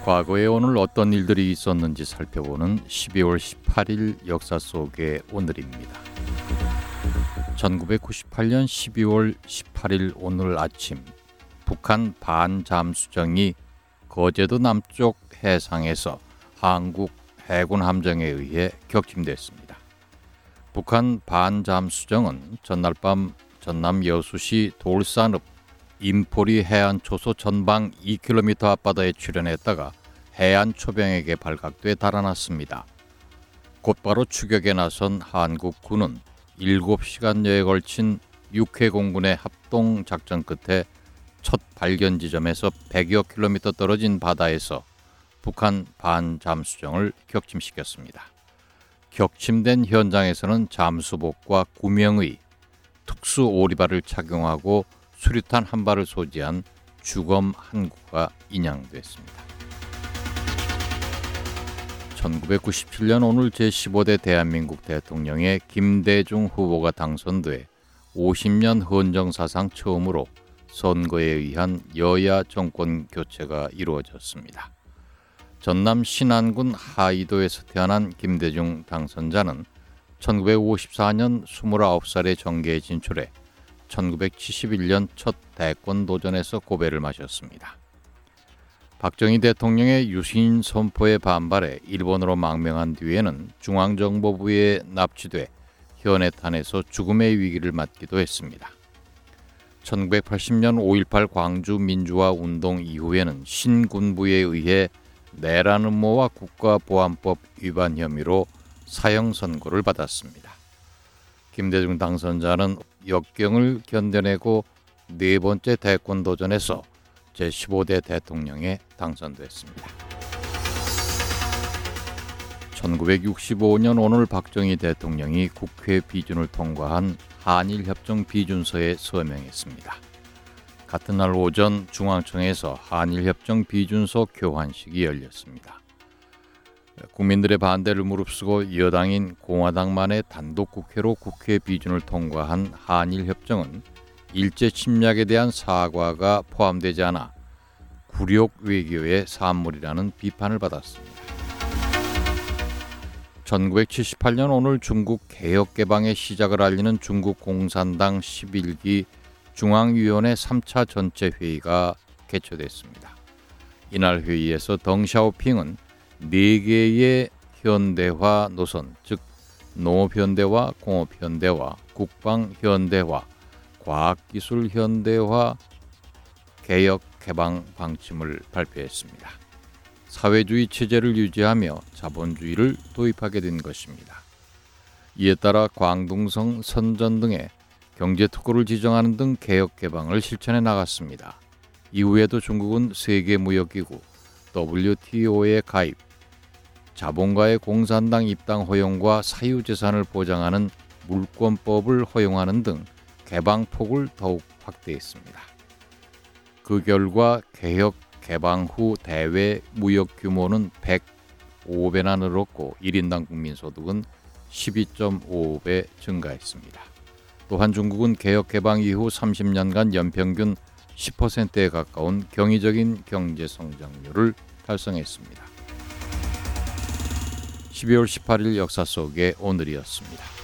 과거에 오늘 어떤 일들이 있었는지 살펴보는 12월 18일 역사 속의 오늘입니다. 1998년 12월 18일 오늘 아침 북한 반잠수정이 거제도 남쪽 해상에서 한국 해군 함정에 의해 격침됐습니다. 북한 반잠수정은 전날 밤 전남 여수시 돌산읍 임포리 해안초소 전방 2km 앞바다에 출현했다가 해안초병에게 발각돼 달아났습니다. 곧바로 추격에 나선 한국군은 7시간여에 걸친 6회 공군의 합동작전 끝에 첫 발견 지점에서 100여 킬로미터 떨어진 바다에서 북한 반잠수정을 격침시켰습니다. 격침된 현장에서는 잠수복과 구명의 특수 오리발을 착용하고 수류탄 한 발을 소지한 주검 한 구가 인양됐습니다. 1997년 오늘 제15대 대한민국 대통령의 김대중 후보가 당선돼 50년 헌정사상 처음으로 선거에 의한 여야 정권 교체가 이루어졌습니다. 전남 신안군 하이도에서 태어난 김대중 당선자는 1954년 29살의 정계에 진출해 1971년 첫 대권 도전에서 고배를 마셨습니다. 박정희 대통령의 유신 선포에 반발해 일본으로 망명한 뒤에는 중앙정보부에 납치돼 현해탄에서 죽음의 위기를 맞기도 했습니다. 1980년 5.18 광주 민주화 운동 이후에는 신군부에 의해 내란 음모와 국가보안법 위반 혐의로 사형 선고를 받았습니다. 김대중 당선자는 역경을 견뎌내고 네 번째 대권 도전에서 제15대 대통령에 당선됐습니다. 1965년 오늘 박정희 대통령이 국회 비준을 통과한 한일협정 비준서에 서명했습니다. 같은 날 오전 중앙청에서 한일협정 비준서 교환식이 열렸습니다. 국민들의 반대를 무릅쓰고 여당인 공화당만의 단독 국회로 국회 비준을 통과한 한일협정은 일제 침략에 대한 사과가 포함되지 않아 굴욕 외교의 산물이라는 비판을 받았습니다. 1978년 오늘 중국 개혁개방의 시작을 알리는 중국 공산당 11기 중앙위원회 3차 전체회의가 개최됐습니다. 이날 회의에서 덩샤오핑은 4개의 현대화 노선, 즉 농업현대화, 공업현대화, 국방현대화, 과학기술현대화, 개혁 개방 방침을 발표했습니다. 사회주의 체제를 유지하며 자본주의를 도입하게 된 것입니다. 이에 따라 광둥성, 선전 등의 경제특구를 지정하는 등 개혁 개방을 실천해 나갔습니다. 이후에도 중국은 세계무역기구 WTO에 가입, 자본가의 공산당 입당 허용과 사유재산을 보장하는 물권법을 허용하는 등 개방폭을 더욱 확대했습니다. 그 결과 개혁 개방 후 대외 무역 규모는 105배나 늘었고 1인당 국민소득은 12.5배 증가했습니다. 또한 중국은 개혁 개방 이후 30년간 연평균 10%에 가까운 경이적인 경제 성장률을 달성했습니다. 12월 18일 역사 속의 오늘이었습니다.